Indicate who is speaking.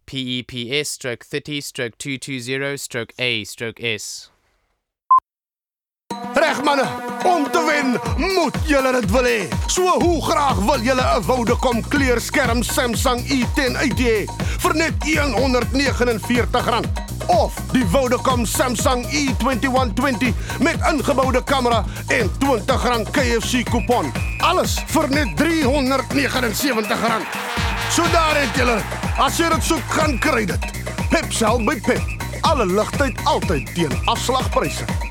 Speaker 1: PEPS/30/220/A/S.
Speaker 2: Reg manne, om te wen moet julle dit wil hê. So hoe graag wil julle 'n Vodacom kleurskerm Samsung i10 uit hê vir net R149 of die Vodacom Samsung E2120 met ingeboude kamera en R20 KFC kupon. Alles vir net R379. So daar het julle. As jy dit soek, gaan kry dit. Pep sal by Pep. Alle ligtheid altyd teen afslagpryse.